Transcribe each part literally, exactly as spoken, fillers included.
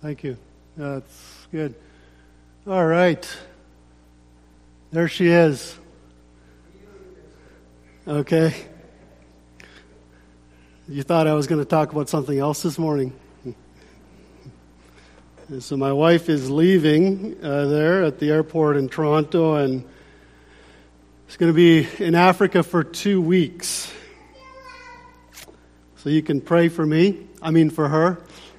Thank you. That's good. All right. There she is. Okay. You thought I was going to talk about something else this morning. And so my wife is leaving uh, there at the airport in Toronto, and it's going to be in Africa for two weeks. So you can pray for me. I mean for her.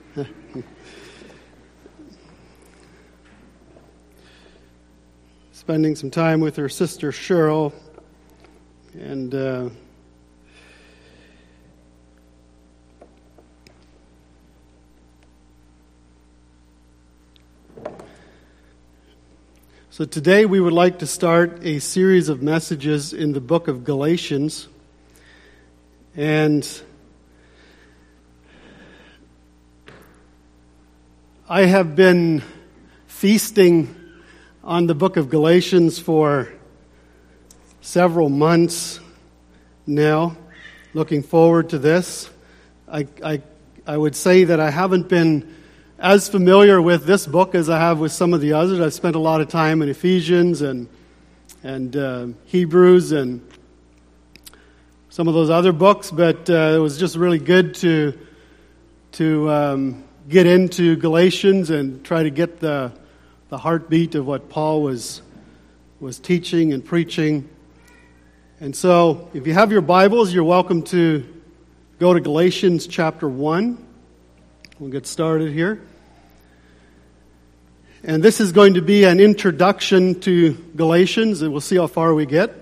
Spending some time with her sister Cheryl, and uh, so today we would like to start a series of messages in the book of Galatians, and I have been feasting on the book of Galatians for several months now, looking forward to this. I, I, I would say that I haven't been as familiar with this book as I have with some of the others. I've spent a lot of time in Ephesians and and uh, Hebrews and some of those other books, but uh, it was just really good to to um, get into Galatians and try to get the the heartbeat of what Paul was was teaching and preaching. And so, if you have your Bibles, you're welcome to go to Galatians chapter one. We'll get started here. And this is going to be an introduction to Galatians, and we'll see how far we get.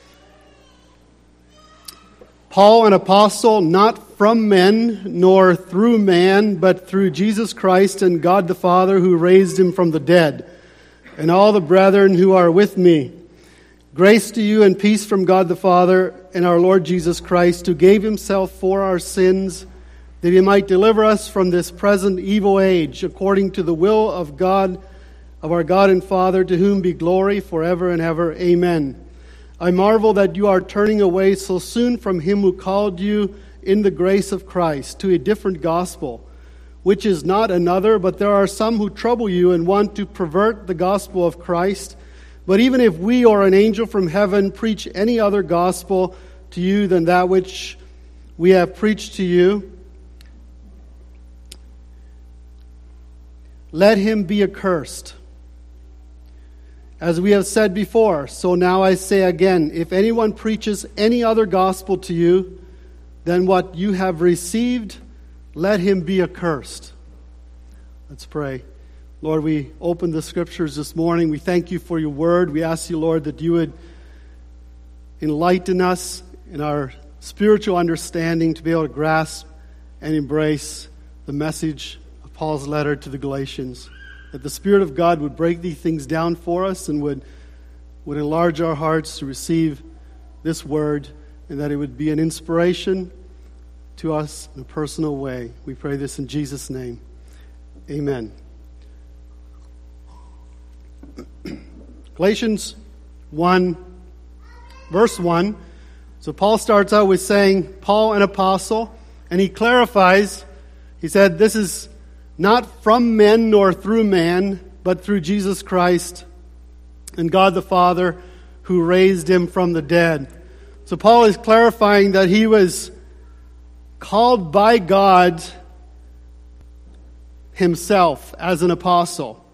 Paul, an apostle, not from men, nor through man, but through Jesus Christ and God the Father, who raised him from the dead, and all the brethren who are with me. Grace to you and peace from God the Father and our Lord Jesus Christ, who gave himself for our sins, that he might deliver us from this present evil age, according to the will of God, of our God and Father, to whom be glory forever and ever. Amen. I marvel that you are turning away so soon from him who called you in the grace of Christ to a different gospel, which is not another, but there are some who trouble you and want to pervert the gospel of Christ. But even if we or an angel from heaven preach any other gospel to you than that which we have preached to you, let him be accursed. As we have said before, so now I say again, if anyone preaches any other gospel to you than what you have received, let him be accursed. Let's pray. Lord, we open the scriptures this morning. We thank you for your word. We ask you, Lord, that you would enlighten us in our spiritual understanding to be able to grasp and embrace the message of Paul's letter to the Galatians. That the Spirit of God would break these things down for us and would, would enlarge our hearts to receive this word, and that it would be an inspiration to us in a personal way. We pray this in Jesus' name. Amen. Galatians one, verse one. So Paul starts out with saying, Paul, an apostle, and he clarifies, he said, this is not from men nor through man, but through Jesus Christ and God the Father, who raised him from the dead. So Paul is clarifying that he was called by God himself as an apostle,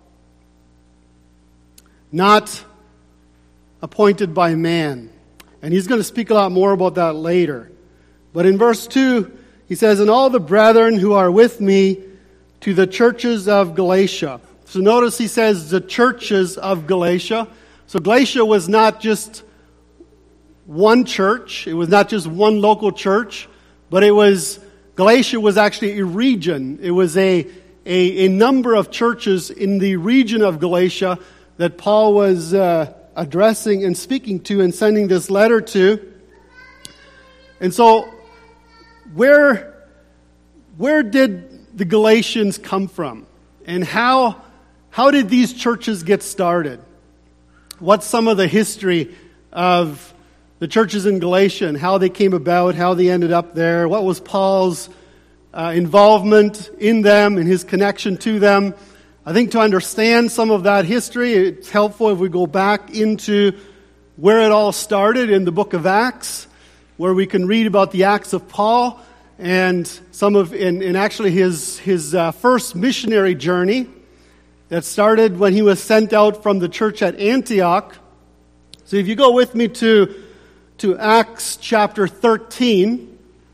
not appointed by man. And he's going to speak a lot more about that later. But in verse two, he says, and all the brethren who are with me, to the churches of Galatia. So notice he says the churches of Galatia. So Galatia was not just one church. It was not just one local church. But it was, Galatia was actually a region. It was a, a, a number of churches in the region of Galatia that Paul was uh, addressing and speaking to and sending this letter to. And so where, where did the Galatians come from? And how how did these churches get started? What's some of the history of the churches in Galatia and how they came about, how they ended up there? What was Paul's uh, involvement in them and his connection to them. I think to understand some of that history, it's helpful if we go back into where it all started in the book of Acts, where we can read about the Acts of Paul and some of, and, and actually his his uh, first missionary journey that started when he was sent out from the church at Antioch. So if you go with me to to Acts chapter thirteen,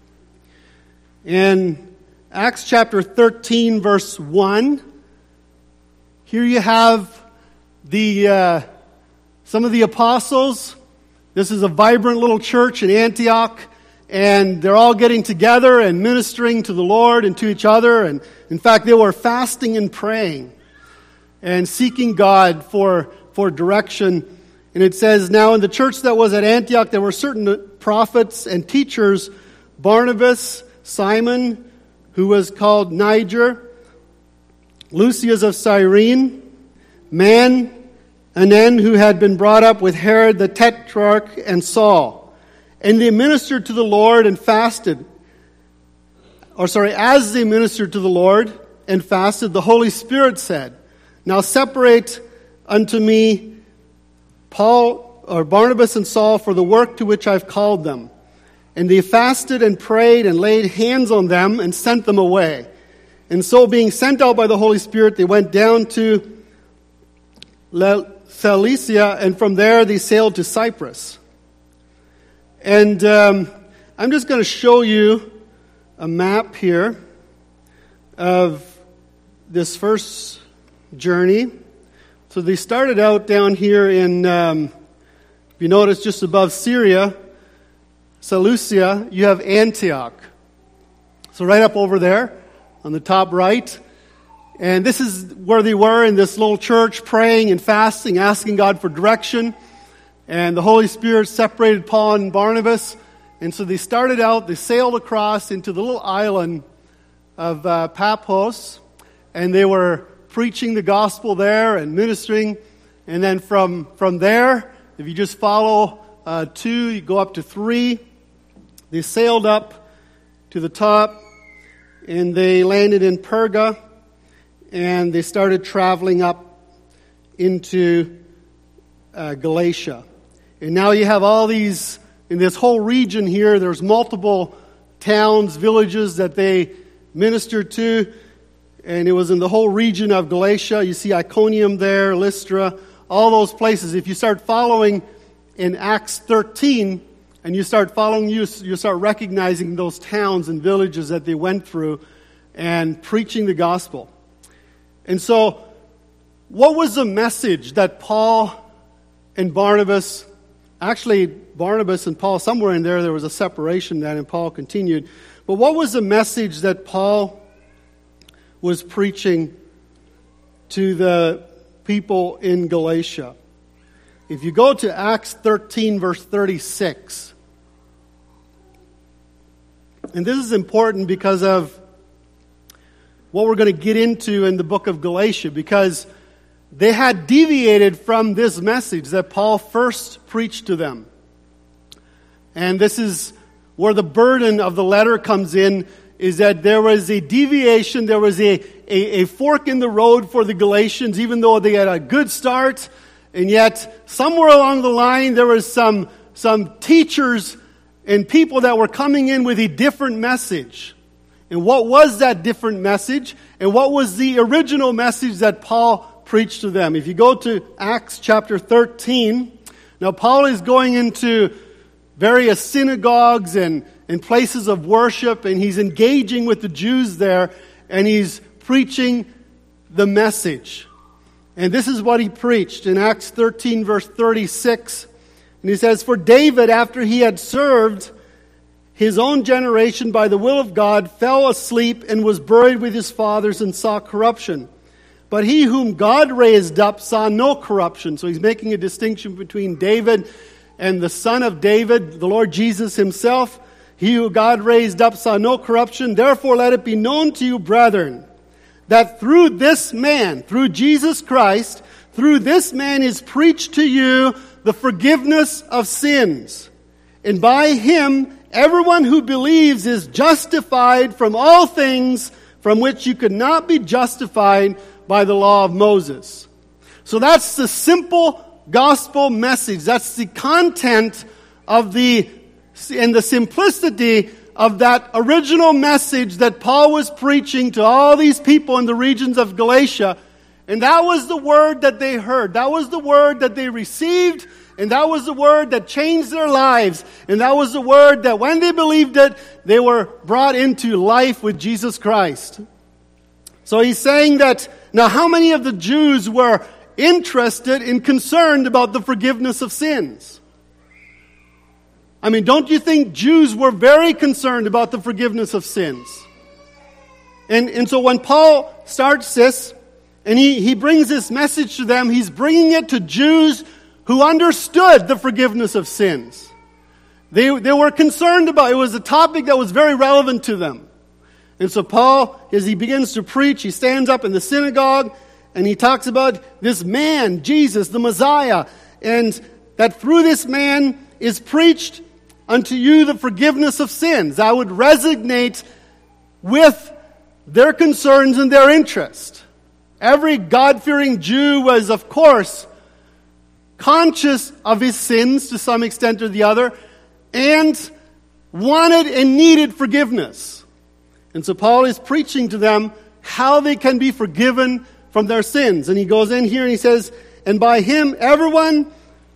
in Acts chapter thirteen, verse one, here you have the uh, some of the apostles. This is a vibrant little church in Antioch, and they're all getting together and ministering to the Lord and to each other. And in fact, they were fasting and praying and seeking God for, for direction. And it says, now in the church that was at Antioch, there were certain prophets and teachers, Barnabas, Simon, who was called Niger, Lucius of Cyrene, Man, Anan, who had been brought up with Herod the Tetrarch, and Saul. And they ministered to the Lord and fasted. Or sorry, as they ministered to the Lord and fasted, the Holy Spirit said, now separate unto me Paul or Barnabas and Saul for the work to which I've called them. And they fasted and prayed and laid hands on them and sent them away. And so being sent out by the Holy Spirit, they went down to Cilicia, and from there they sailed to Cyprus. And um, I'm just going to show you a map here of this first journey. So they started out down here in, um, if you notice, just above Syria, Seleucia, you have Antioch. So right up over there on the top right. And this is where they were in this little church, praying and fasting, asking God for direction. And the Holy Spirit separated Paul and Barnabas. And so they started out, they sailed across into the little island of uh, Paphos. And they were preaching the gospel there and ministering. And then from, from there, if you just follow uh, two, you go up to three. They sailed up to the top. And they landed in Perga. And they started traveling up into uh, Galatia. And now you have all these, in this whole region here, there's multiple towns, villages that they ministered to. And it was in the whole region of Galatia. You see Iconium there, Lystra, all those places. If you start following in Acts thirteen, and you start following, you, you start recognizing those towns and villages that they went through and preaching the gospel. And so, what was the message that Paul and Barnabas, actually Barnabas and Paul, somewhere in there, there was a separation then, and Paul continued. But what was the message that Paul was preaching to the people in Galatia? If you go to Acts thirteen, verse thirty-six, and this is important because of what we're going to get into in the book of Galatia, because they had deviated from this message that Paul first preached to them. And this is where the burden of the letter comes in, is that there was a deviation, there was a, a, a fork in the road for the Galatians, even though they had a good start, and yet somewhere along the line there was some, some teachers and people that were coming in with a different message. And what was that different message? And what was the original message that Paul preached to them? If you go to Acts chapter thirteen, now Paul is going into various synagogues and, and places of worship, and he's engaging with the Jews there, and he's preaching the message. And this is what he preached in Acts thirteen, verse thirty-six. And he says, for David, after he had served his own generation by the will of God, fell asleep and was buried with his fathers and saw corruption. But he whom God raised up saw no corruption. So he's making a distinction between David and the son of David, the Lord Jesus himself. He who God raised up saw no corruption. Therefore let it be known to you, brethren, that through this man, through Jesus Christ, through this man is preached to you the forgiveness of sins. And by him everyone who believes is justified from all things from which you could not be justified by the law of Moses. So that's the simple gospel message. That's the content of the, and the simplicity of that original message that Paul was preaching to all these people in the regions of Galatia. And that was the word that they heard. That was the word that they received. And that was the word that changed their lives. And that was the word that when they believed it, they were brought into life with Jesus Christ. So he's saying that, now how many of the Jews were interested and concerned about the forgiveness of sins? I mean, don't you think Jews were very concerned about the forgiveness of sins? And, and so when Paul starts this, and he, he brings this message to them, he's bringing it to Jews who understood the forgiveness of sins. They, they were concerned about it. It was a topic that was very relevant to them. And so Paul, as he begins to preach, he stands up in the synagogue and he talks about this man, Jesus, the Messiah, and that through this man is preached unto you the forgiveness of sins. That would resonate with their concerns and their interest. Every God-fearing Jew was, of course, conscious of his sins to some extent or the other, and wanted and needed forgiveness. And so Paul is preaching to them how they can be forgiven from their sins. And he goes in here and he says, and by him everyone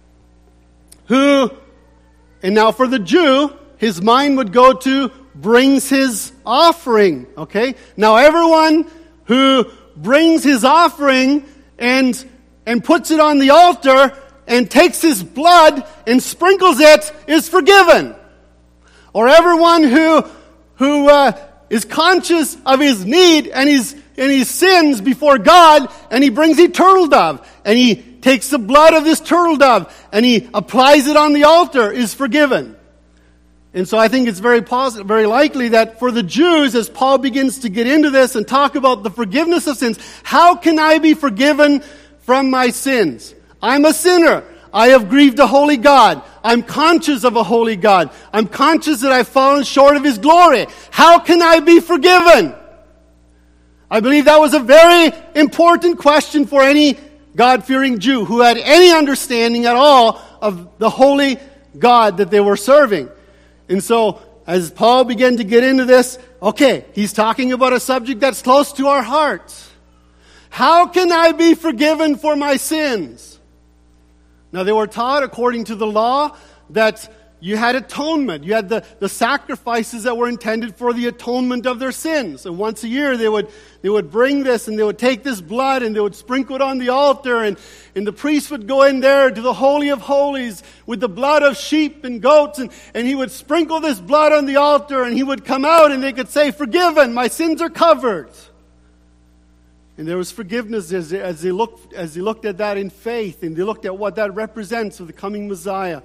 who, and now for the Jew, his mind would go to brings his offering. Okay? Now everyone who brings his offering and and puts it on the altar and takes his blood and sprinkles it is forgiven. Or everyone who who uh, is conscious of his need and his and his sins before God, and he brings a turtle dove and he takes the blood of this turtle dove and he applies it on the altar is forgiven. And so I think it's very positive, very likely that for the Jews, as Paul begins to get into this and talk about the forgiveness of sins, how can I be forgiven from my sins? I'm a sinner. I have grieved a holy God. I'm conscious of a holy God. I'm conscious that I've fallen short of His glory. How can I be forgiven? I believe that was a very important question for any God-fearing Jew who had any understanding at all of the holy God that they were serving. And so, as Paul began to get into this, okay, he's talking about a subject that's close to our hearts. How can I be forgiven for my sins? Now, they were taught, according to the law, that you had atonement. You had the, the sacrifices that were intended for the atonement of their sins. And once a year, they would they would bring this, and they would take this blood, and they would sprinkle it on the altar, and, and the priest would go in there to the Holy of Holies with the blood of sheep and goats, and, and he would sprinkle this blood on the altar, and he would come out, and they could say, forgiven, my sins are covered. And there was forgiveness as they, as they looked as they looked at that in faith, and they looked at what that represents of the coming Messiah.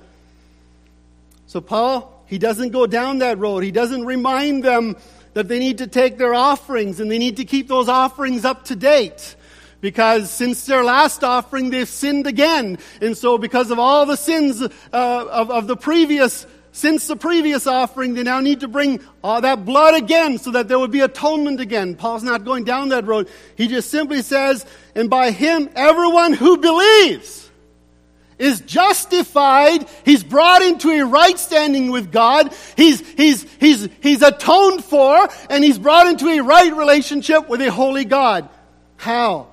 So Paul, he doesn't go down that road. He doesn't remind them that they need to take their offerings and they need to keep those offerings up to date. Because since their last offering, they've sinned again. And so because of all the sins uh, of, of the previous, since the previous offering, they now need to bring uh, that blood again so that there would be atonement again. Paul's not going down that road. He just simply says, and by him, everyone who believes is justified. He's brought into a right standing with God. He's, he's, he's, he's atoned for, and he's brought into a right relationship with a holy God. How?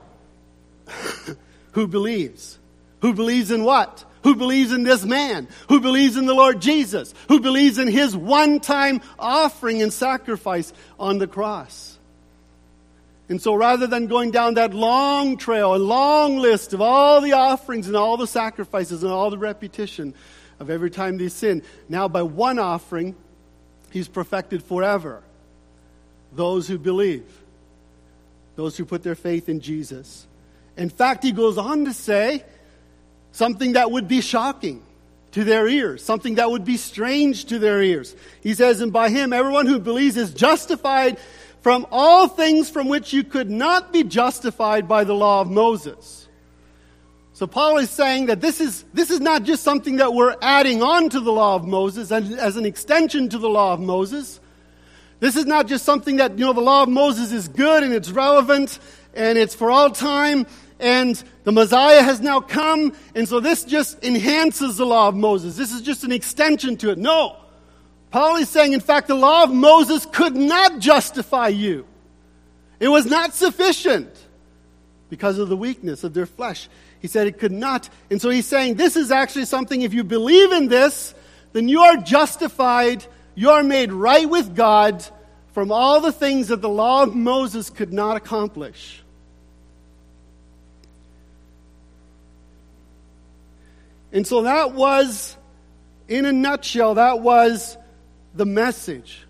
Who believes? Who believes in what? Who believes in this man? Who believes in the Lord Jesus? Who believes in His one-time offering and sacrifice on the cross? And so rather than going down that long trail, a long list of all the offerings and all the sacrifices and all the repetition of every time they sin, now by one offering, He's perfected forever those who believe, those who put their faith in Jesus. In fact, he goes on to say something that would be shocking to their ears, something that would be strange to their ears. He says, and by him, everyone who believes is justified from all things from which you could not be justified by the law of Moses. So Paul is saying that this is, this is not just something that we're adding on to the law of Moses as, as an extension to the law of Moses. This is not just something that, you know, the law of Moses is good and it's relevant and it's for all time and the Messiah has now come and so this just enhances the law of Moses. This is just an extension to it. No. Paul is saying, in fact, the law of Moses could not justify you. It was not sufficient because of the weakness of their flesh. He said it could not. And so he's saying this is actually something, if you believe in this, then you are justified, you are made right with God from all the things that the law of Moses could not accomplish. And so that was, in a nutshell, that was the message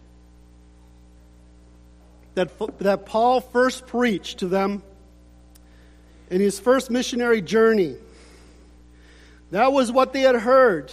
that, that Paul first preached to them in his first missionary journey. That was what they had heard.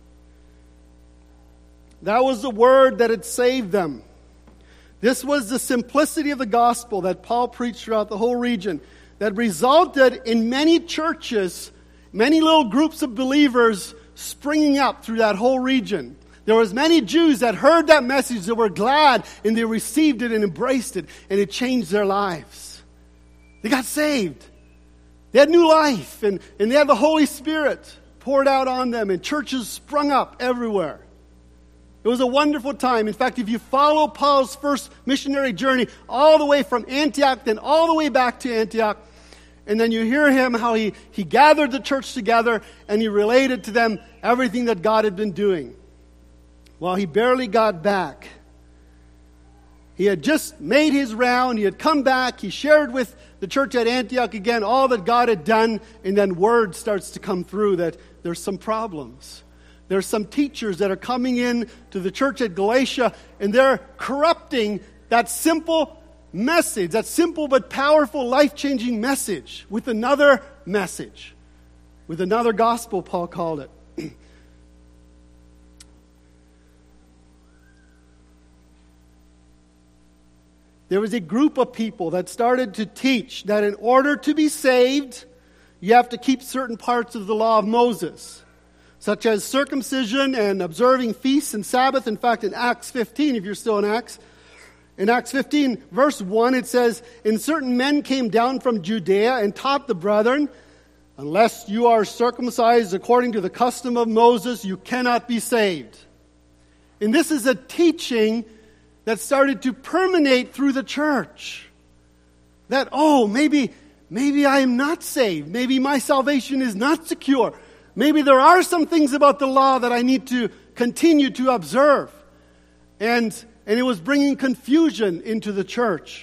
That was the word that had saved them. This was the simplicity of the gospel that Paul preached throughout the whole region that resulted in many churches, many little groups of believers springing up through that whole region. There was many Jews that heard that message that were glad and they received it and embraced it and it changed their lives. They got saved. They had new life and, and they had the Holy Spirit poured out on them and churches sprung up everywhere. It was a wonderful time. In fact, if you follow Paul's first missionary journey all the way from Antioch, then all the way back to Antioch, and then you hear him, how he, he gathered the church together and he related to them everything that God had been doing. Well, he barely got back. He had just made his round. He had come back. He shared with the church at Antioch again all that God had done. And then word starts to come through that there's some problems. There's some teachers that are coming in to the church at Galatia and they're corrupting that simple message, that simple but powerful, life-changing message with another message, with another gospel, Paul called it. There was a group of people that started to teach that in order to be saved, you have to keep certain parts of the law of Moses, such as circumcision and observing feasts and Sabbath. In fact, in Acts fifteen, if you're still in Acts, in Acts fifteen, verse one, it says, "And certain men came down from Judea and taught the brethren, unless you are circumcised according to the custom of Moses, you cannot be saved." And this is a teaching that started to permeate through the church. That, oh, maybe, maybe I am not saved. Maybe my salvation is not secure. Maybe there are some things about the law that I need to continue to observe. And, and it was bringing confusion into the church.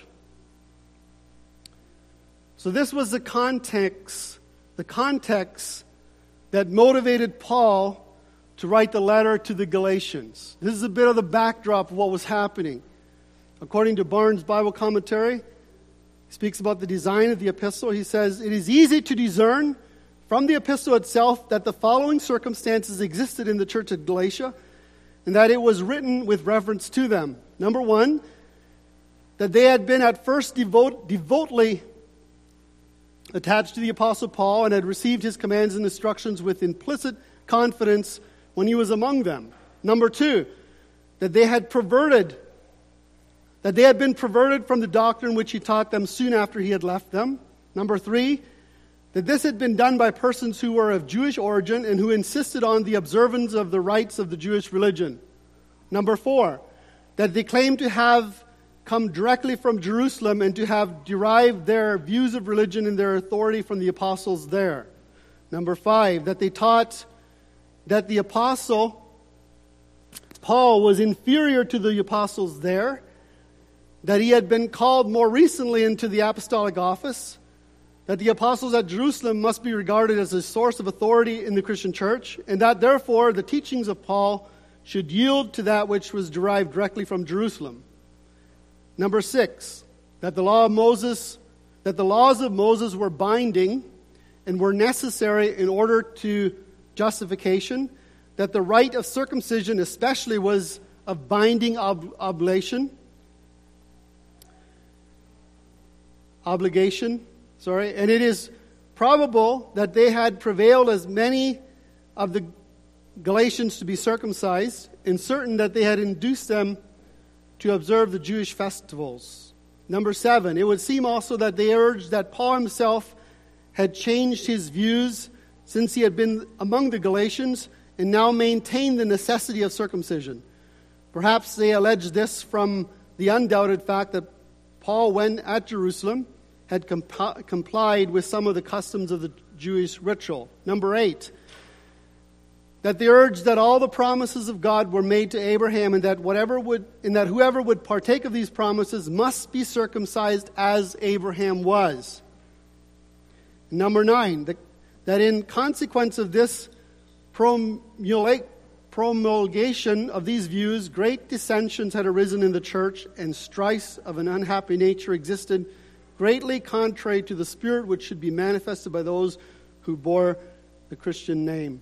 So this was the context, the context that motivated Paul to write the letter to the Galatians. This is a bit of the backdrop of what was happening. According to Barnes' Bible commentary, he speaks about the design of the epistle. He says, "It is easy to discern from the epistle itself that the following circumstances existed in the church at Galatia, and that it was written with reference to them. Number one, that they had been at first devote, devotedly attached to the Apostle Paul and had received his commands and instructions with implicit confidence when he was among them. Number two, that they had perverted, that they had been perverted from the doctrine which he taught them soon after he had left them. Number three, that this had been done by persons who were of Jewish origin and who insisted on the observance of the rites of the Jewish religion. Number four, that they claimed to have come directly from Jerusalem and to have derived their views of religion and their authority from the apostles there. Number five, that they taught that the apostle Paul was inferior to the apostles there, that he had been called more recently into the apostolic office, that the apostles at Jerusalem must be regarded as a source of authority in the Christian church, and that therefore the teachings of Paul should yield to that which was derived directly from Jerusalem. Number six, that the law of Moses, that the laws of Moses were binding and were necessary in order to justification, that the rite of circumcision especially was of binding ob- oblation, obligation, sorry, and it is probable that they had prevailed as many of the Galatians to be circumcised, and certain that they had induced them to observe the Jewish festivals. Number seven, it would seem also that they urged that Paul himself had changed his views since he had been among the Galatians and now maintained the necessity of circumcision. Perhaps they alleged this from the undoubted fact that Paul, when at Jerusalem, had comp- complied with some of the customs of the Jewish ritual. Number eight, that they urged that all the promises of God were made to Abraham, and that whatever would, and that whoever would partake of these promises must be circumcised as Abraham was. Number nine, that, that in consequence of this promulgate, promulgation of these views, great dissensions had arisen in the church, and strifes of an unhappy nature existed, greatly contrary to the spirit which should be manifested by those who bore the Christian name.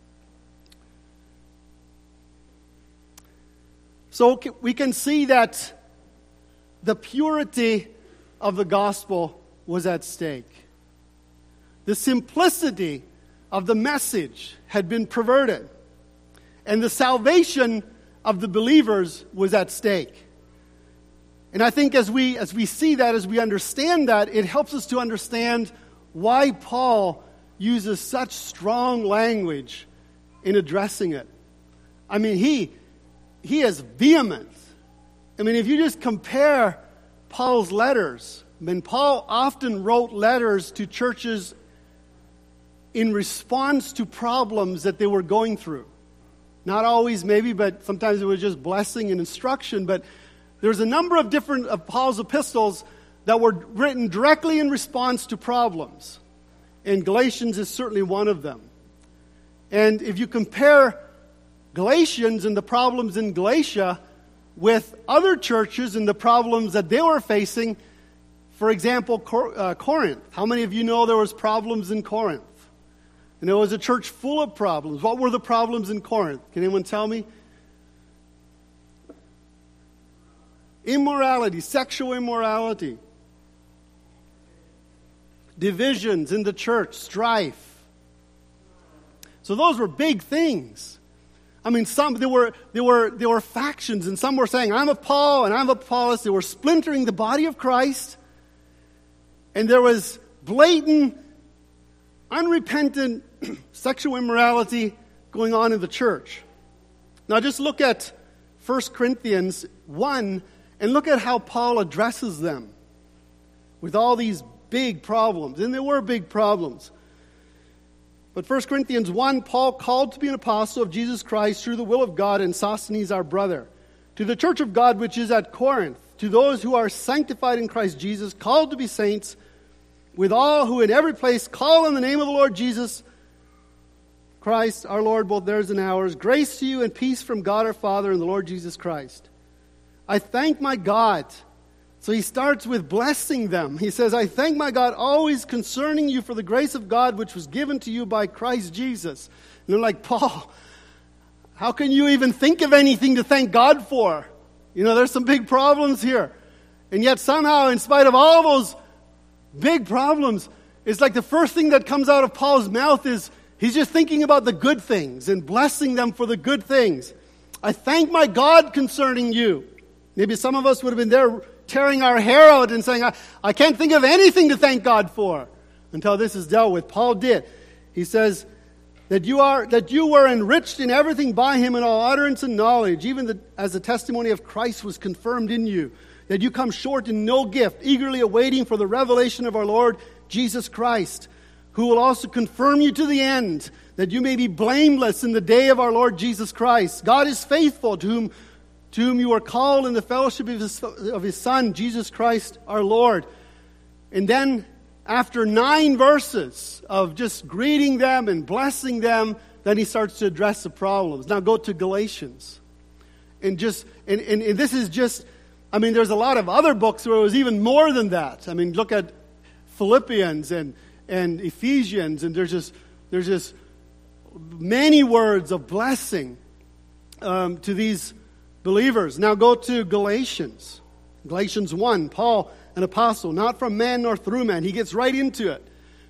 So we can see that the purity of the gospel was at stake. The simplicity of the message had been perverted. And the salvation of the believers was at stake. And I think as we as we see that, as we understand that, it helps us to understand why Paul uses such strong language in addressing it. I mean, he he is vehement. I mean, if you just compare Paul's letters, I mean, Paul often wrote letters to churches in response to problems that they were going through. Not always maybe, but sometimes it was just blessing and instruction. But there's a number of different of Paul's epistles that were written directly in response to problems. And Galatians is certainly one of them. And if you compare Galatians and the problems in Galatia with other churches and the problems that they were facing, for example, Cor- uh, Corinth. How many of you know there was problems in Corinth? And it was a church full of problems. What were the problems in Corinth? Can anyone tell me? Immorality, sexual immorality. Divisions in the church, strife. So those were big things. I mean, some there were there were there were factions, and some were saying, "I'm of Paul and I'm of Apollos." They were splintering the body of Christ, and there was blatant, unrepentant sexual immorality going on in the church. Now, just look at First Corinthians one and look at how Paul addresses them with all these big problems, and there were big problems. But First Corinthians one, Paul, called to be an apostle of Jesus Christ through the will of God, and Sosthenes our brother, to the church of God which is at Corinth, to those who are sanctified in Christ Jesus, called to be saints, with all who in every place call on the name of the Lord Jesus Christ, our Lord, both theirs and ours, grace to you and peace from God our Father and the Lord Jesus Christ. I thank my God. So he starts with blessing them. He says, I thank my God always concerning you for the grace of God which was given to you by Christ Jesus. And they're like, Paul, how can you even think of anything to thank God for? You know, there's some big problems here. And yet somehow, in spite of all those big problems, it's like the first thing that comes out of Paul's mouth is he's just thinking about the good things and blessing them for the good things. I thank my God concerning you. Maybe some of us would have been there tearing our hair out and saying, I, I can't think of anything to thank God for until this is dealt with. Paul did. He says that you are that you were enriched in everything by him in all utterance and knowledge, even the, as the testimony of Christ was confirmed in you, that you come short in no gift, eagerly awaiting for the revelation of our Lord Jesus Christ, who will also confirm you to the end, that you may be blameless in the day of our Lord Jesus Christ. God is faithful, to whom to whom you are called in the fellowship of his, of his Son, Jesus Christ our Lord. And then, after nine verses of just greeting them and blessing them, then he starts to address the problems. Now go to Galatians. And just and, and, and this is just, I mean, there's a lot of other books where it was even more than that. I mean, look at Philippians and, and Ephesians, and there's just there's just many words of blessing um, to these believers. Now go to Galatians. Galatians one, Paul, an apostle, not from man nor through man. He gets right into it.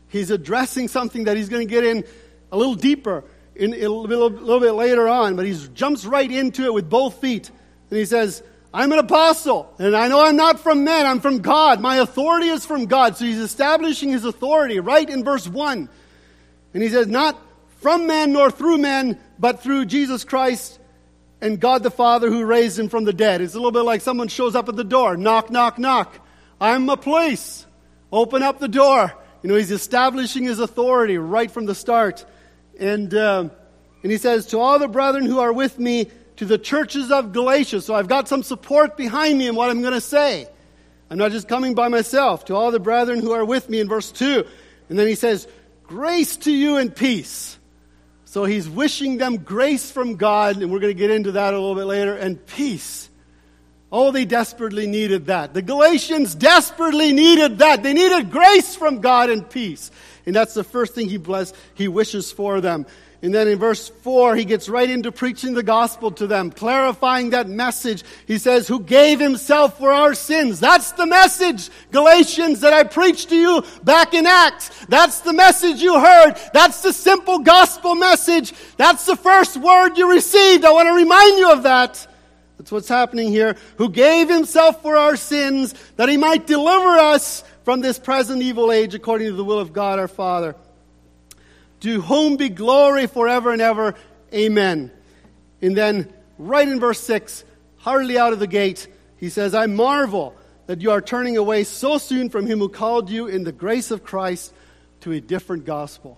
he's addressing something that he's going to get in a little deeper in, in a, little, a little bit later on, but he jumps right into it with both feet. And he says, I'm an apostle, and I know I'm not from men, I'm from God. My authority is from God. So he's establishing his authority right in verse one. And he says, not from men nor through men, but through Jesus Christ and God the Father who raised him from the dead. It's a little bit like someone shows up at the door. Knock, knock, knock. I'm a police. Open up the door. You know, he's establishing his authority right from the start. And, uh, and he says, to all the brethren who are with me, to the churches of Galatia. So I've got some support behind me in what I'm going to say. I'm not just coming by myself. To all the brethren who are with me in verse two. And then he says, grace to you and peace. So he's wishing them grace from God, and we're going to get into that a little bit later, and peace. Oh, they desperately needed that. The Galatians desperately needed that. They needed grace from God and peace. And that's the first thing he bless, he wishes for them. And then in verse four, he gets right into preaching the gospel to them, clarifying that message. He says, who gave himself for our sins. That's the message, Galatians, that I preached to you back in Acts. That's the message you heard. That's the simple gospel message. That's the first word you received. I want to remind you of that. That's what's happening here. Who gave himself for our sins, that he might deliver us from this present evil age, according to the will of God our Father. To whom be glory forever and ever. Amen. And then, right in verse six, hardly out of the gate, he says, I marvel that you are turning away so soon from him who called you in the grace of Christ to a different gospel.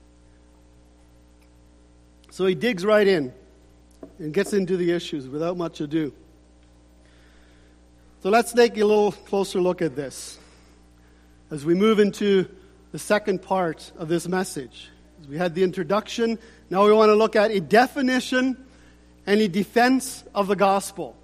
So he digs right in and gets into the issues without much ado. So let's take a little closer look at this as we move into the second part of this message. We had the introduction. Now we want to look at a definition and a defense of the gospel.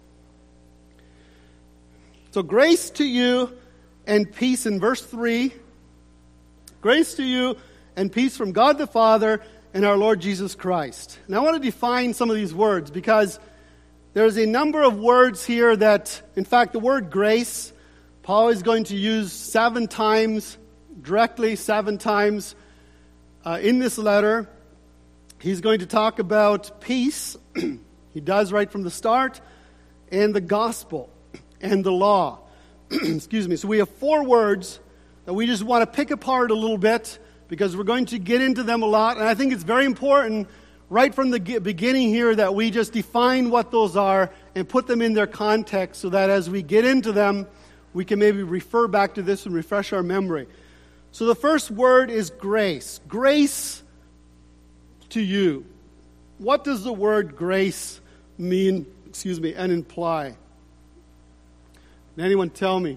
So grace to you and peace in verse three. Grace to you and peace from God the Father and our Lord Jesus Christ. Now I want to define some of these words because there's a number of words here that, in fact, the word grace, Paul is going to use seven times, directly seven times. Uh, in this letter, he's going to talk about peace. He does right from the start, and the gospel, and the law. Excuse me. So we have four words that we just want to pick apart a little bit because we're going to get into them a lot. And I think it's very important right from the beginning here that we just define what those are and put them in their context so that as we get into them, we can maybe refer back to this and refresh our memory. So the first word is grace. Grace to you. What does the word grace mean, excuse me, and imply? Can anyone tell me?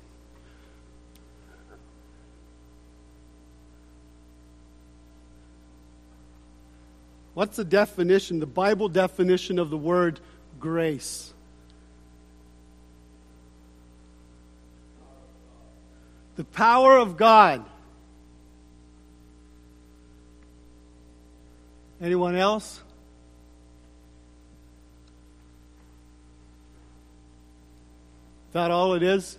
What's the definition, the Bible definition of the word grace? The power of God. Anyone else? Is that all it is?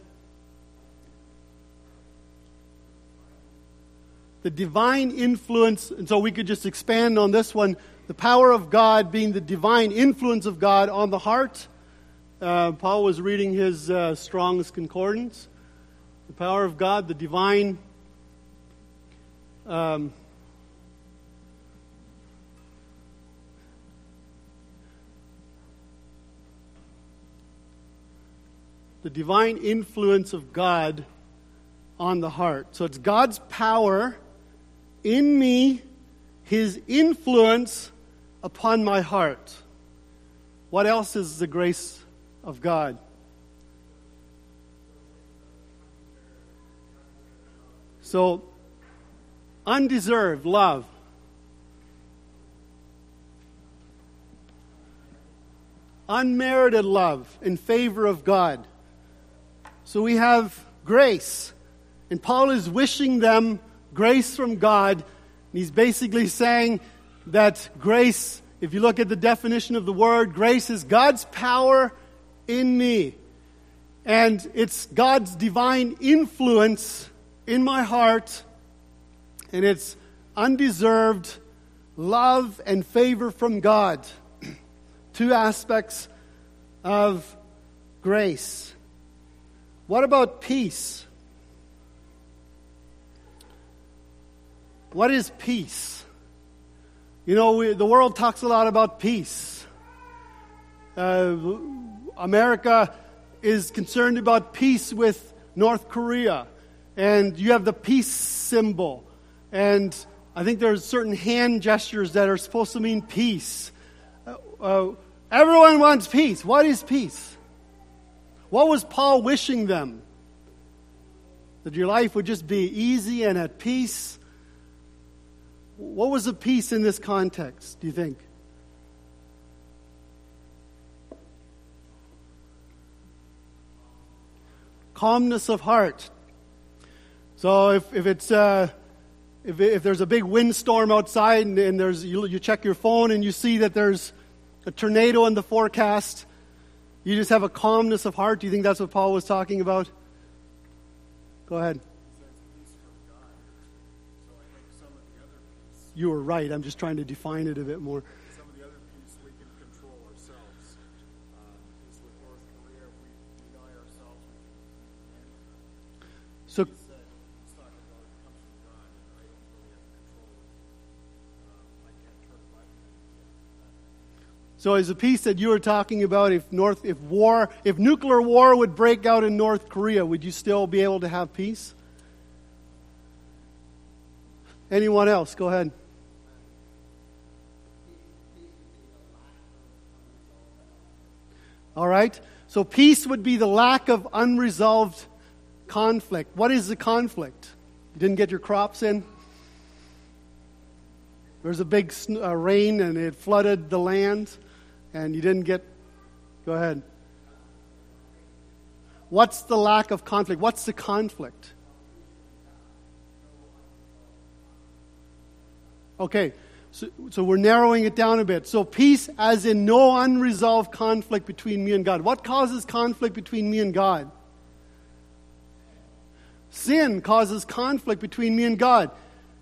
The divine influence, and so we could just expand on this one. The power of God being the divine influence of God on the heart. Uh, Paul was reading his uh, Strong's Concordance. The power of God, the divine um, the divine influence of God on the heart. So it's God's power in me, His influence upon my heart. What else is the grace of God? So, undeserved love. Unmerited love in favor of God. So we have grace. And Paul is wishing them grace from God. And he's basically saying that grace, if you look at the definition of the word, grace is God's power in me. And it's God's divine influence in my heart And it's undeserved love and favor from God. Two aspects of grace. What about peace? What is peace? You know, we, the world talks a lot about peace. Uh, America is concerned about peace with North Korea. And you have the peace symbol. And I think there's certain hand gestures that are supposed to mean peace. Uh, uh, everyone wants peace. What is peace? What was Paul wishing them? That your life would just be easy and at peace? What was the peace in this context, do you think? Calmness of heart. So if, if it's uh, if, if there's a big windstorm outside and, and there's you, you check your phone and you see that there's a tornado in the forecast, you just have a calmness of heart. Do you think that's what Paul was talking about? Go ahead. You were right. I'm just trying to define it a bit more. Some of the other peace we can control ourselves. Um, is with North Korea, we deny ourselves. So, He said, it's talking about it comes from God, and I don't really have control. Um, I can't turn back. so is the peace that you were talking about, if North, if war, if nuclear war would break out in North Korea, would you still be able to have peace? Anyone else? Go ahead. All right. So peace would be the lack of unresolved conflict. What is the conflict? You didn't get your crops in? There's a big uh, rain and it flooded the land and you didn't get... Go ahead. What's the lack of conflict? What's the conflict? Okay. So, so we're narrowing it down a bit. So peace as in no unresolved conflict between me and God. What causes conflict between me and God? Sin causes conflict between me and God.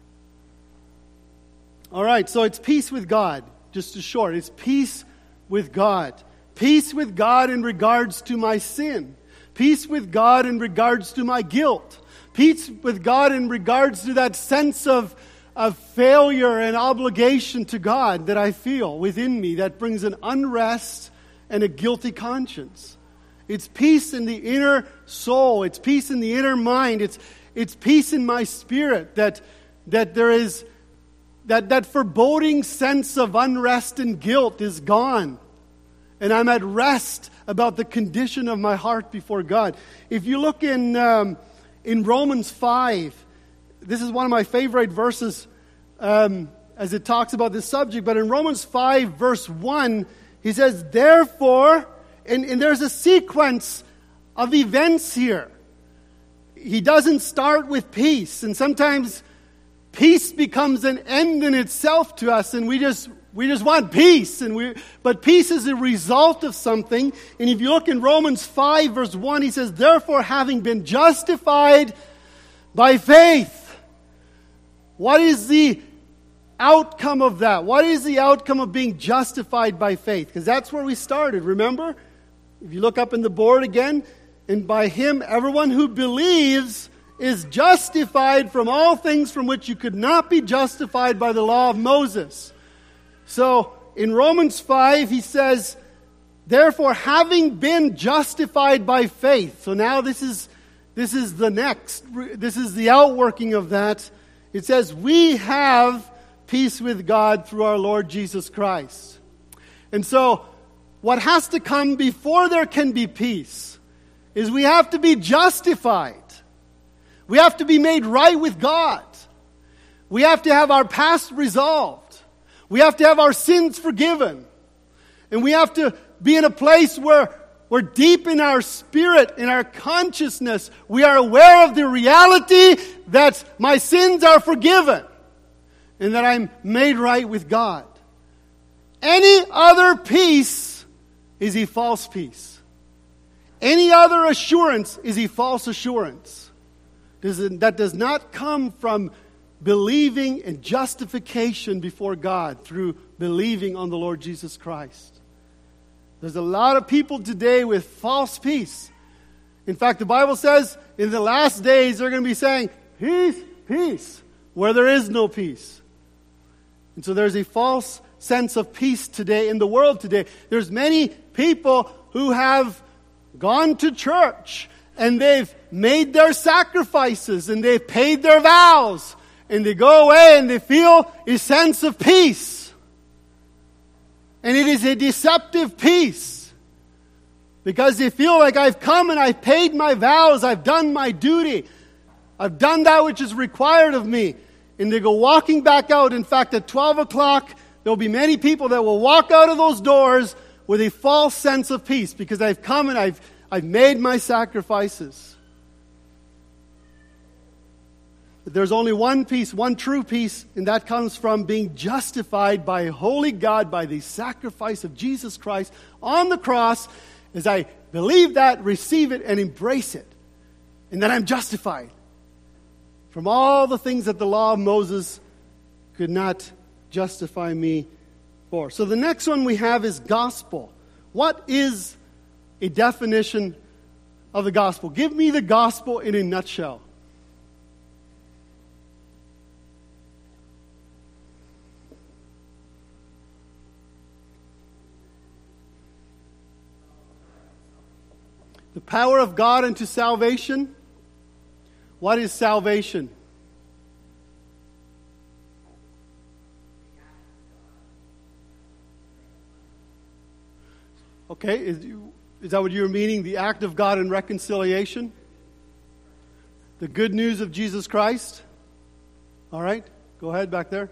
All right, so it's peace with God. Just to short, it's peace with God. Peace with God in regards to my sin. Peace with God in regards to my guilt. Peace with God in regards to that sense of of failure and obligation to God that I feel within me that brings an unrest and a guilty conscience. It's peace in the inner soul. It's peace in the inner mind. It's it's peace in my spirit that that there is that that foreboding sense of unrest and guilt is gone. And I'm at rest about the condition of my heart before God. If you look in um, in Romans five, this is one of my favorite verses um, as it talks about this subject. But in Romans five, verse one, he says, therefore, and, and there's a sequence of events here. He doesn't start with peace. And sometimes peace becomes an end in itself to us. And we just we just want peace. And we, but peace is a result of something. And if you look in Romans five, verse one, he says, therefore, having been justified by faith. What is the outcome of that? What is the outcome of being justified by faith? Because that's where we started, remember? If you look up in the board again, and by him, everyone who believes is justified from all things from which you could not be justified by the law of Moses. So, in Romans five, he says, therefore, having been justified by faith. So now this is this is the next, this is the outworking of that. It says, we have peace with God through our Lord Jesus Christ. And so, what has to come before there can be peace is we have to be justified. We have to be made right with God. We have to have our past resolved. We have to have our sins forgiven. And we have to be in a place where we're deep in our spirit, in our consciousness. We are aware of the reality that my sins are forgiven and that I'm made right with God. Any other peace is a false peace. Any other assurance is a false assurance. That does not come from believing and justification before God through believing on the Lord Jesus Christ. There's a lot of people today with false peace. In fact, the Bible says in the last days they're going to be saying, peace, peace, where there is no peace. And so there's a false sense of peace today in the world today. There's many people who have gone to church and they've made their sacrifices and they've paid their vows and they go away and they feel a sense of peace. And it is a deceptive peace because they feel like I've come and I've paid my vows, I've done my duty, I've done that which is required of me. And they go walking back out. In fact, at twelve o'clock, there will be many people that will walk out of those doors with a false sense of peace because I've come and I've, I've made my sacrifices. But there's only one peace, one true peace, and that comes from being justified by a holy God, by the sacrifice of Jesus Christ on the cross. As I believe that, receive it, and embrace it. And then I'm justified from all the things that the law of Moses could not justify me for. So the next one we have is gospel. What is a definition of the gospel? Give me the gospel in a nutshell. The power of God unto salvation. What is salvation? Okay, is, is that what you're meaning? The act of God in reconciliation? The good news of Jesus Christ? All right, go ahead back there.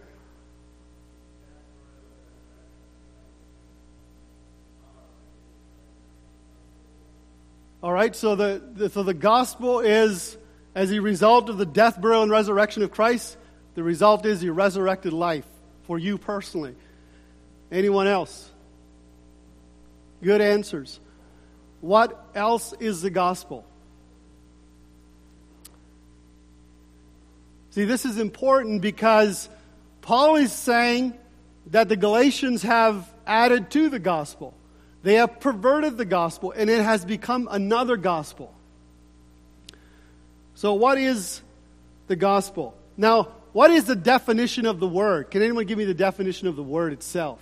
All right, so the, the so the gospel is as a result of the death, burial, and resurrection of Christ. The result is a resurrected life for you personally. Anyone else? Good answers. What else is the gospel? See, this is important because Paul is saying that the Galatians have added to the gospel. They have perverted the gospel, and it has become another gospel. So what is the gospel? Now, what is the definition of the word? Can anyone give me the definition of the word itself?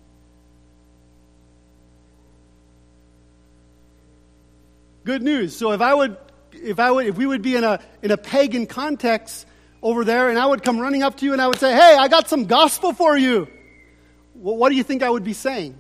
Good news. So if I would, if I would, if we would be in a in a pagan context over there, and I would come running up to you and I would say, "Hey, I got some gospel for you." Well, what do you think I would be saying?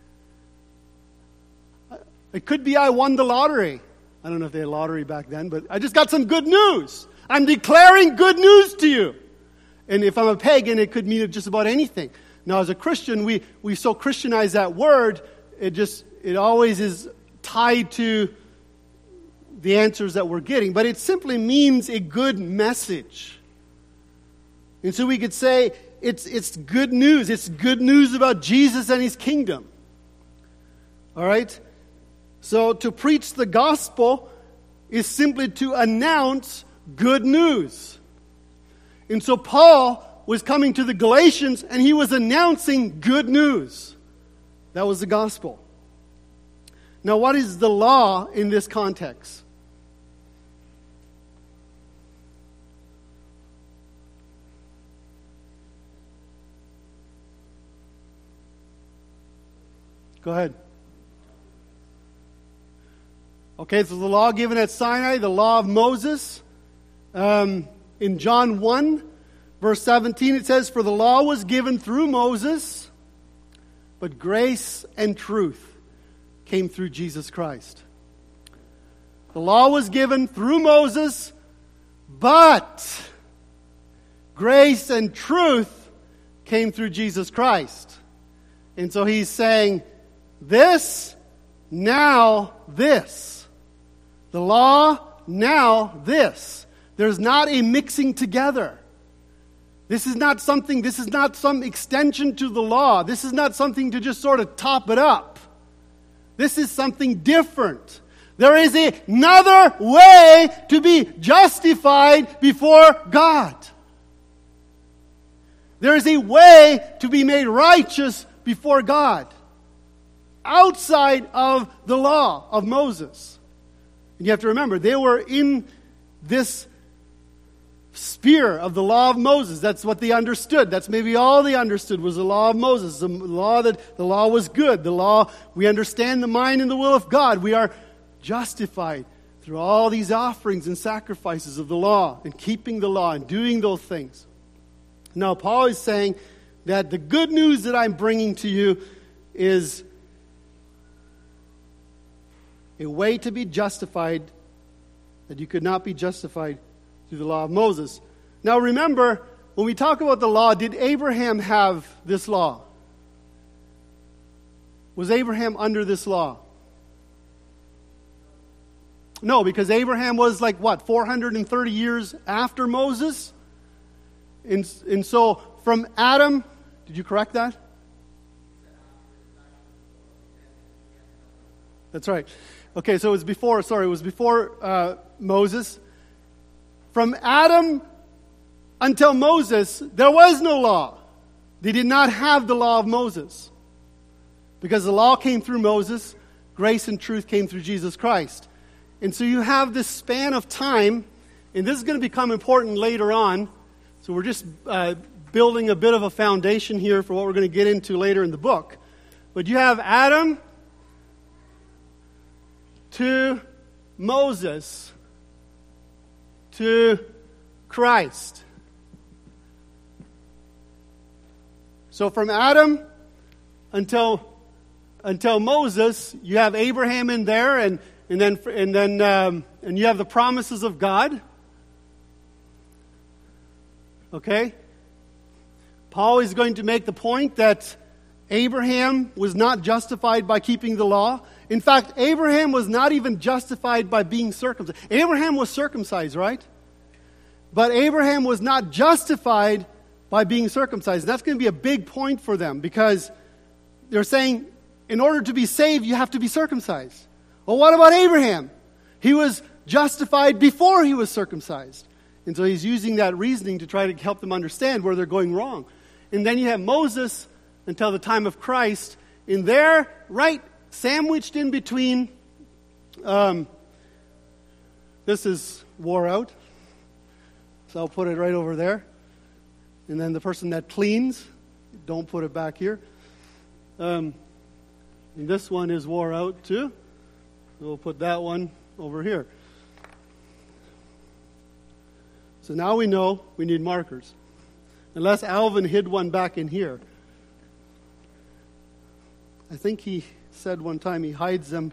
It could be I won the lottery. I don't know if they had lottery back then, but I just got some good news. I'm declaring good news to you. And if I'm a pagan, it could mean just about anything. Now, as a Christian, we, we so Christianize that word, it just, it always is tied to the answers that we're getting. But it simply means a good message. And so we could say it's, it's good news. It's good news about Jesus and His kingdom. All right? So to preach the gospel is simply to announce good news. And so Paul was coming to the Galatians and he was announcing good news. That was the gospel. Now, what is the law in this context? Go ahead. Okay, so the law given at Sinai, the law of Moses. Um, in John one, verse seventeen, it says, "For the law was given through Moses, but grace and truth came through Jesus Christ." The law was given through Moses, but grace and truth came through Jesus Christ. And so he's saying, this, now this. The law, now this. There's not a mixing together. This is not something, this is not some extension to the law. This is not something to just sort of top it up. This is something different. There is another way to be justified before God. There is a way to be made righteous before God, outside of the law of Moses. And you have to remember, they were in this sphere of the law of Moses. That's what they understood. That's maybe all they understood was the law of Moses. The law that the law was good. The law, we understand the mind and the will of God. We are justified through all these offerings and sacrifices of the law and keeping the law and doing those things. Now, Paul is saying that the good news that I'm bringing to you is a way to be justified that you could not be justified through the law of Moses. Now remember, when we talk about the law, did Abraham have this law? Was Abraham under this law? No, because Abraham was like what, four hundred thirty years after Moses? And, and so from Adam, did you correct that? That's right. Okay, so it was before, sorry, it was before uh, Moses. From Adam until Moses, there was no law. They did not have the law of Moses. Because the law came through Moses, grace and truth came through Jesus Christ. And so you have this span of time, and this is going to become important later on. So we're just uh, building a bit of a foundation here for what we're going to get into later in the book. But you have Adam to Moses to Christ. So from Adam until until Moses, you have Abraham in there, and and then and then um, and you have the promises of God. Okay? Paul is going to make the point that Abraham was not justified by keeping the law. In fact, Abraham was not even justified by being circumcised. Abraham was circumcised, right? But Abraham was not justified by being circumcised. That's going to be a big point for them, because they're saying, in order to be saved, you have to be circumcised. Well, what about Abraham? He was justified before he was circumcised. And so he's using that reasoning to try to help them understand where they're going wrong. And then you have Moses until the time of Christ. And there, right, sandwiched in between, um, this is wore out. So I'll put it right over there. And then the person that cleans, don't put it back here. Um, and this one is wore out too. So we'll put that one over here. So now we know we need markers. Unless Alvin hid one back in here. I think he said one time he hides them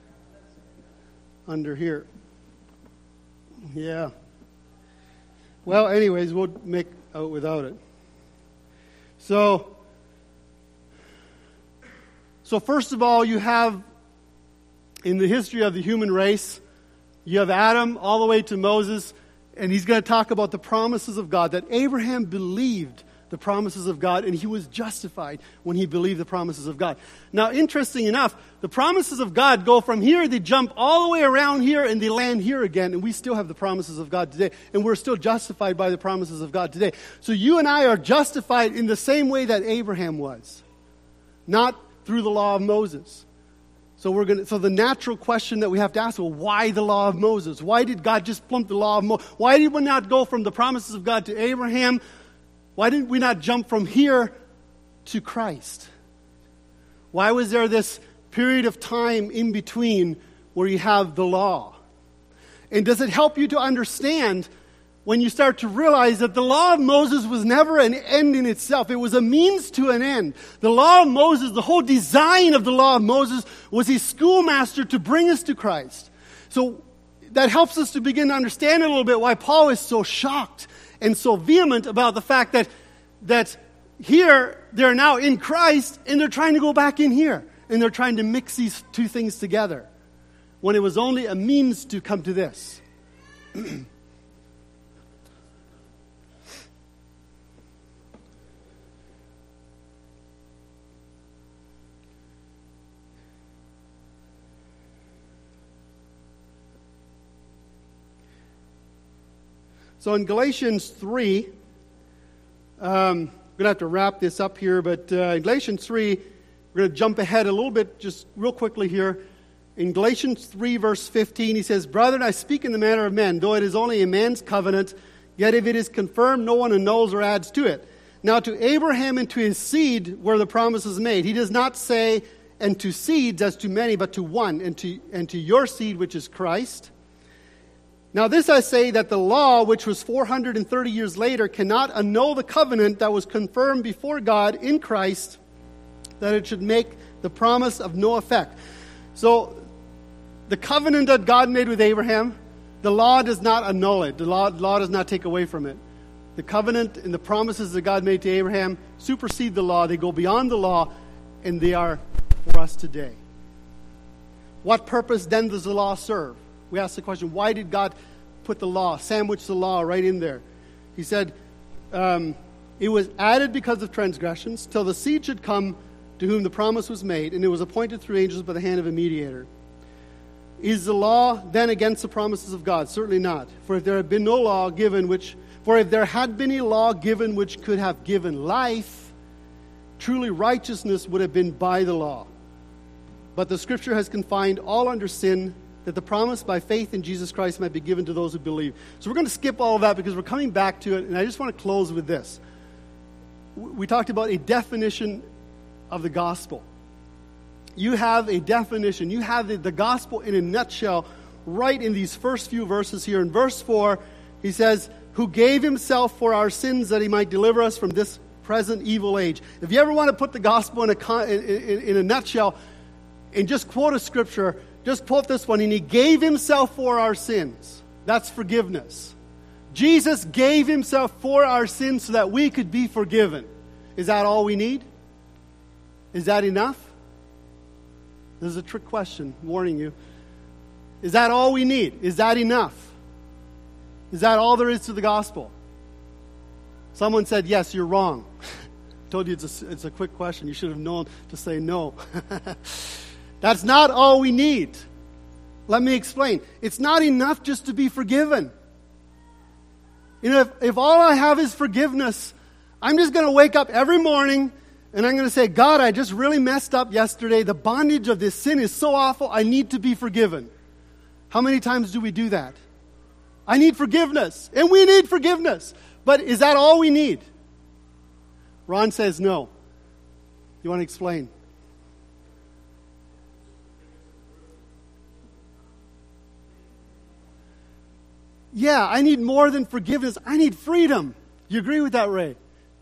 under here. Yeah. Well, anyways, we'll make out without it. So, so first of all, you have, in the history of the human race, you have Adam all the way to Moses, and he's going to talk about the promises of God, that Abraham believed the promises of God, and he was justified when he believed the promises of God. Now, interesting enough, the promises of God go from here, they jump all the way around here, and they land here again, and we still have the promises of God today, and we're still justified by the promises of God today. So you and I are justified in the same way that Abraham was, not through the law of Moses. So we're going to, so the natural question that we have to ask, well, why the law of Moses? Why did God just plump the law of Moses? Why did we not go from the promises of God to Abraham? Why didn't we not jump from here to Christ? Why was there this period of time in between where you have the law? And does it help you to understand when you start to realize that the law of Moses was never an end in itself? It was a means to an end. The law of Moses, the whole design of the law of Moses was a schoolmaster to bring us to Christ. So that helps us to begin to understand a little bit why Paul is so shocked and so vehement about the fact that that here they're now in Christ and they're trying to go back in here. And they're trying to mix these two things together when it was only a means to come to this. So in Galatians three, um, going to have to wrap this up here, but uh, in Galatians three, we're going to jump ahead a little bit, just real quickly here. In Galatians three, verse fifteen, he says, "Brethren, I speak in the manner of men, though it is only a man's covenant, yet if it is confirmed, no one annuls or adds to it. Now to Abraham and to his seed were the promises made. He does not say, and to seeds as to many, but to one, and to, and to your seed, which is Christ. Now this I say, that the law, which was four hundred thirty years later, cannot annul the covenant that was confirmed before God in Christ, that it should make the promise of no effect." So, the covenant that God made with Abraham, the law does not annul it. The law, law does not take away from it. The covenant and the promises that God made to Abraham supersede the law. They go beyond the law, and they are for us today. What purpose then does the law serve? We ask the question, why did God put the law, sandwich the law right in there? He said, um, it was added because of transgressions, till the seed should come to whom the promise was made, and it was appointed through angels by the hand of a mediator. Is the law then against the promises of God? Certainly not. For if there had been no law given which, for if there had been a law given which could have given life, truly righteousness would have been by the law. But the Scripture has confined all under sin, that the promise by faith in Jesus Christ might be given to those who believe. So we're going to skip all of that because we're coming back to it, and I just want to close with this. We talked about a definition of the gospel. You have a definition. You have the, the gospel in a nutshell right in these first few verses here. In verse four, he says, "Who gave himself for our sins that he might deliver us from this present evil age." If you ever want to put the gospel in a, in, in, in a nutshell and just quote a scripture, just quote this one. And he gave himself for our sins. That's forgiveness. Jesus gave himself for our sins so that we could be forgiven. Is that all we need? Is that enough? This is a trick question, warning you. Is that all we need? Is that enough? Is that all there is to the gospel? Someone said, yes, you're wrong. I told you it's a, it's a quick question. You should have known to say no. That's not all we need. Let me explain. It's not enough just to be forgiven. You know, if, if all I have is forgiveness, I'm just going to wake up every morning and I'm going to say, God, I just really messed up yesterday. The bondage of this sin is so awful. I need to be forgiven. How many times do we do that? I need forgiveness. And we need forgiveness. But is that all we need? Ron says no. You want to explain? Yeah, I need more than forgiveness. I need freedom. You agree with that, Ray?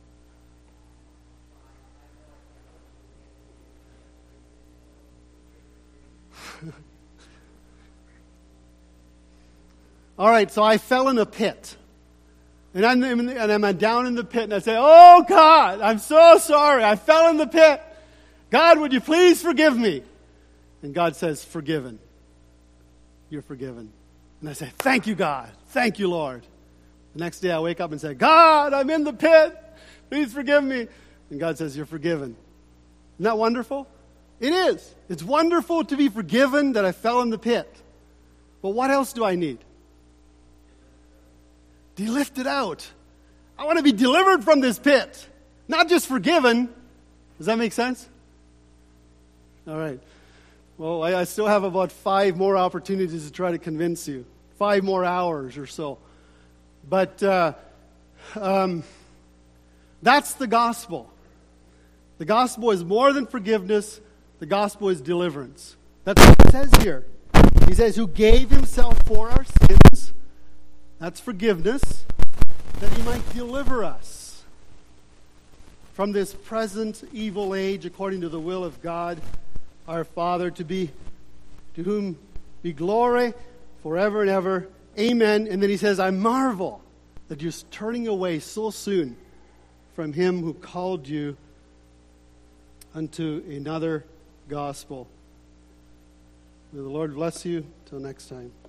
All right, so I fell in a pit. And I'm, in the, and I'm down in the pit, and I say, oh, God, I'm so sorry. I fell in the pit. God, would you please forgive me? And God says, forgiven. You're forgiven. And I say, thank you, God. Thank you, Lord. The next day I wake up and say, God, I'm in the pit. Please forgive me. And God says, you're forgiven. Isn't that wonderful? It is. It's wonderful to be forgiven that I fell in the pit. But what else do I need? Be lifted out. I want to be delivered from this pit. Not just forgiven. Does that make sense? All right. Well, I, I still have about five more opportunities to try to convince you. Five more hours or so. But uh, um, that's the gospel. The gospel is more than forgiveness. The gospel is deliverance. That's what it says here. He says, who gave himself for our sins. That's forgiveness. That he might deliver us from this present evil age according to the will of God, our Father, to be to whom be glory forever and ever. Amen. And then he says, I marvel that you're turning away so soon from him who called you unto another gospel. May the Lord bless you. Till next time.